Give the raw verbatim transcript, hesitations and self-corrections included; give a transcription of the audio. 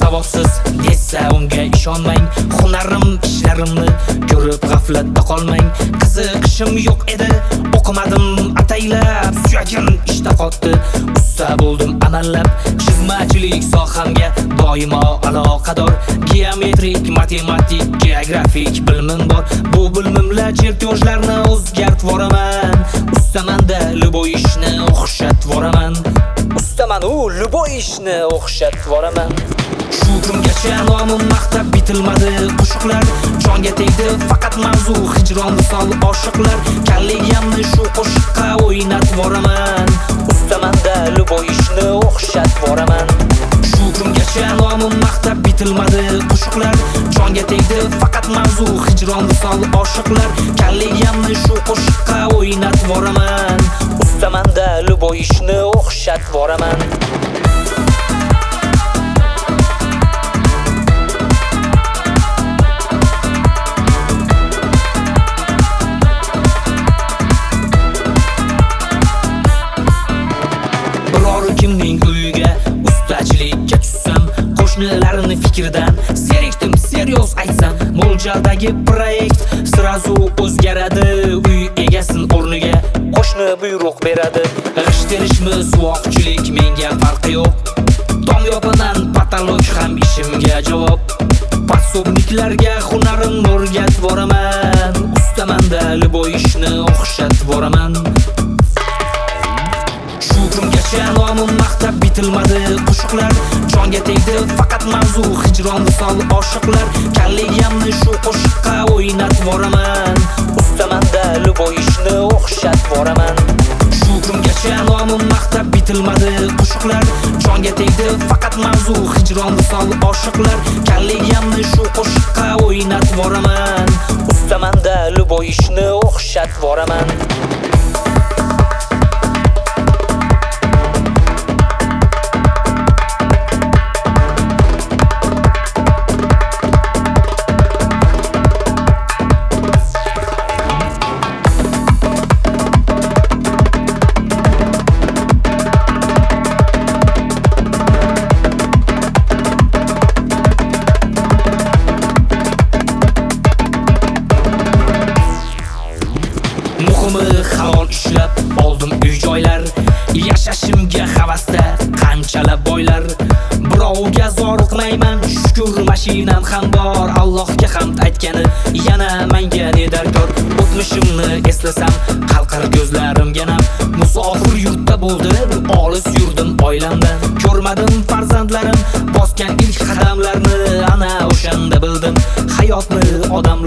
savobsiz desa unga ishonmang. Hunarim, ishlarimni ko'rib g'aflatda qolmang. Qiziqishim yo'q edi, o'qimadim ataylab, suyagim ishda qotdi. Usta bo'ldim amallab, chizmachilik sohamga doimo aloqador. Geometrik, matematik, geografik bilimim bor. Bu bilimimla chertyojlarni o'zgartib boraman. Ustamanda любой ishni o'xshatib boraman. Ustaman u любой ishni o'xshatib boraman. Shu kungacha nomim maqtab bitilmadi qo'shiqlar. Jonga tegdi faqat mavzu hijron misol oshiqlar. Kalligimni shu qo'shiqqa o'ynatib boraman. Ustamanda любой ishni o'xshatib boraman. Shu kungacha nomim maqtab bitilmadi qo'shiqlar. Jonga tegdi faqat mavzu hijron misol oshiqlar. Kalligimni shu qo'shiqqa o'ynatib boraman. Ustamanda любой ishni o'xshatib boraman. Kimning uyiga ustachilikka tushsam, qo'shnilarni fikridan zerikdim, seriyoz aytsam, mo'ljaldagi proyekt srazu o'zgaradi. Uy egasin o'rniga qo'shni buyruq beradi. G'ish terishmi, suvoqchilik menga farqi yo'q. Dom yopaman, patolog ham ishimga javob. Pasobniklarga hunarimni o'rgatib boraman. Ustamanda любой ishni o'xshatib boraman. Kungacha nomim maqtab bitilmadi qo'shiqlar. Jonga tegdi faqat mavzu hijron misol oshiqlar. Kalligimni shu qo'shiqqa o'ynatib boraman. Ustamanda любой ishni o'xshatib boraman. Shu kungacha nomim maqtab bitilmadi qo'shiqlar. Jonga tegdi faqat mavzu hijron misol oshiqlar. Kalligimni shu qo'shiqqa o'ynatib boraman. Ustamanda любой ishni o'xshatib boraman. Halol ishlab oldim uy joylar. Yashashimga havasda qanchalab boylar. Birovga zoriqmayman, shukr mashinam ham bor. Allohga hamd aytgani yana menga nedarkor. O'tmishimni eslasam qalqir ko'zlarim yanam. Musofir yurtda bo'ldim, olis yurdim oilamdan. Ko'rmadim farzandlarim bosgan ilk qadamlarni, ana o'shanda bildim hayotni odam